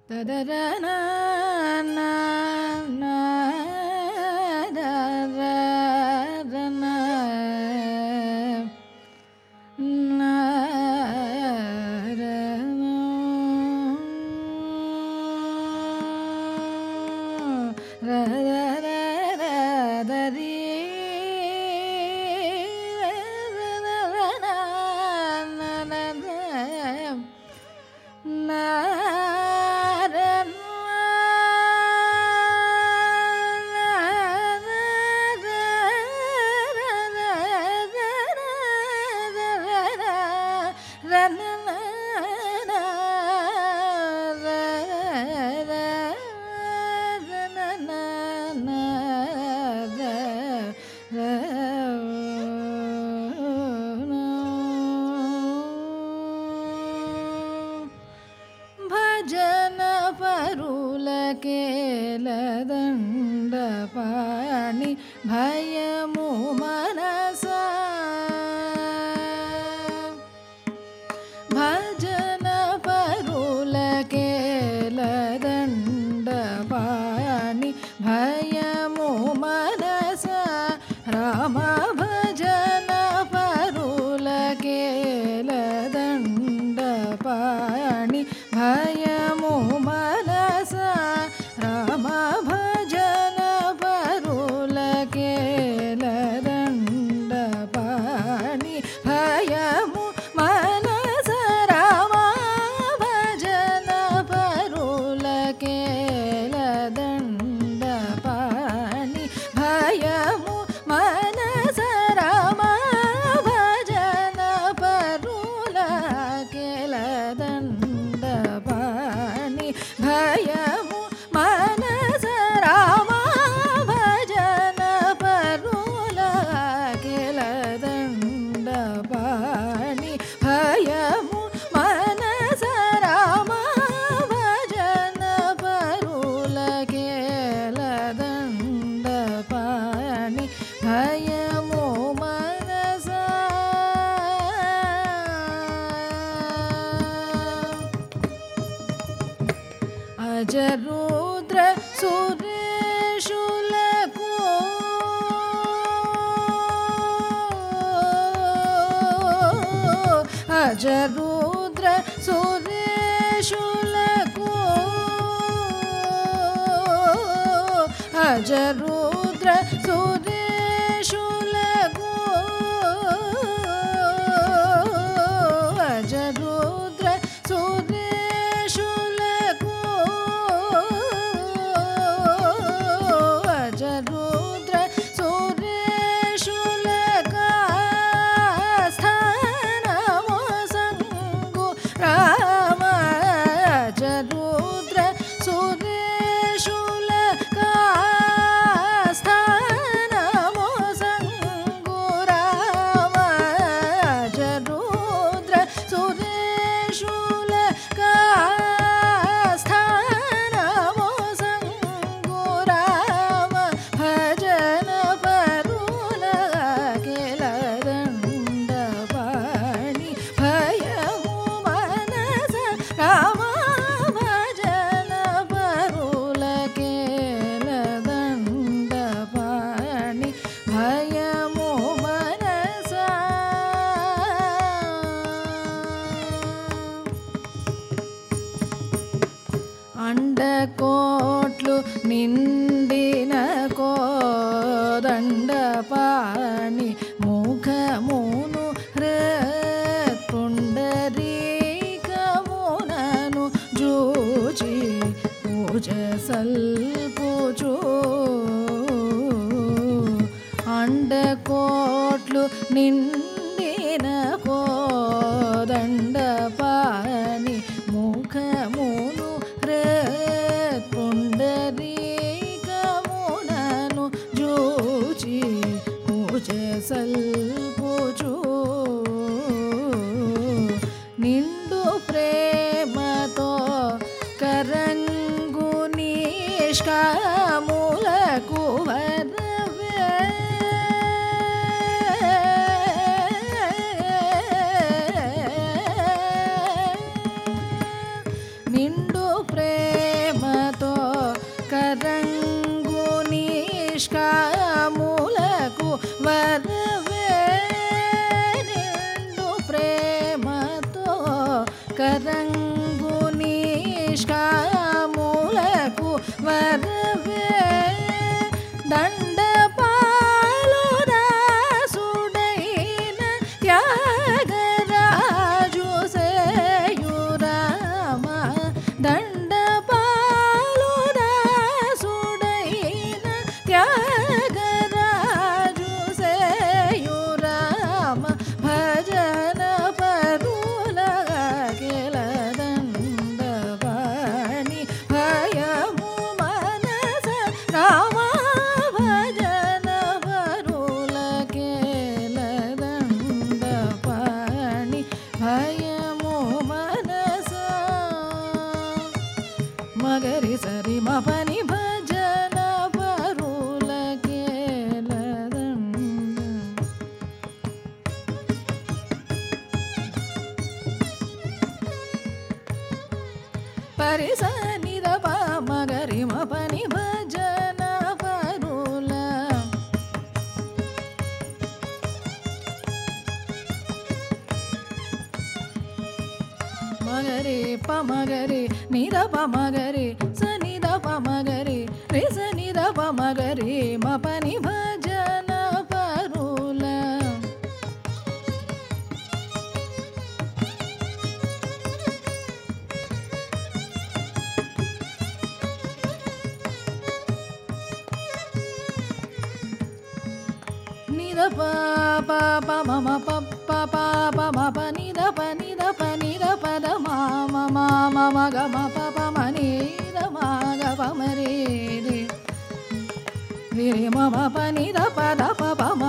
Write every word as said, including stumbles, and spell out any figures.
తదరనా భజన పరులకేలదండ పాణి భయము మనస భజన పరులకేలదండ పాణి భయము మనస రామ భజన పరులకేలదండ పాణి భయము మనస రామ భజన పరులకేలదండ పాణి భయము మనస రామ భజన పరులకేలదండ పాణి భయము మనస రామ భజన పరులకేలదండ పాణి భయము మనస రామ భజన పరులకేలదండ పాణి భయము మనస రామ భజన పరులకేలదండ పాణి భయము మనస అజరుద్ర సురేషులకు అజరుద్ర సురేషులకు అజరుద్ర సురేషులకు అజరుద్ర సురేషులకు అజరుద్ర సురేషులక స్థానము సంగు రామ అజరుద్ర సురేషులక స్థానము సంగు రామ అజరుద్ర సురేషులక స్థానము సంగు రామ భజన పరులకేలదండ పాణి భయము మనస రామ భజన పరులకేలదండ పాణి భయము మనస అండకోట్లు నిండిన కోదండ పాణి ముఖమును హృత్పుండరీకమునను జూచి పూజ సల్పుచు అండకోట్లు నిండిన కోదండ పాణి ముఖమును హృత్పుండరీకమునను జూచి పూజ సల్పుచు నిండు ప్రేమతో కరంగు నిష్కాములకు వరవే నిండు ప్రేమ నిష్కాములకు వరవే దండపాలు దాసుడైన త్యాగరాజు సేయురామ దండపాలు దాసుడైన త్యాగరాజు సేయురామ భజన పరుల దండపాణి భయము మనస రామ భజన పరుల దండపాణి భయము మనస మగరి సరి మపని భజన పరుల పరిస నిరప మగరి మపని భజన పరుల మగరి పమగరి నిరప మగరి స నిరప మగరి రి స నిరప మగరి మపని భజన పరుల నిరప ప ప మమ ప ప ప ప మ ప నిరప నిరప నిరప ద మ మ మ మ మ గ మ ప ప మ ని ద మ గ ప మ రి రి రి రి మ మ ప ని ద ప ద ప ప మ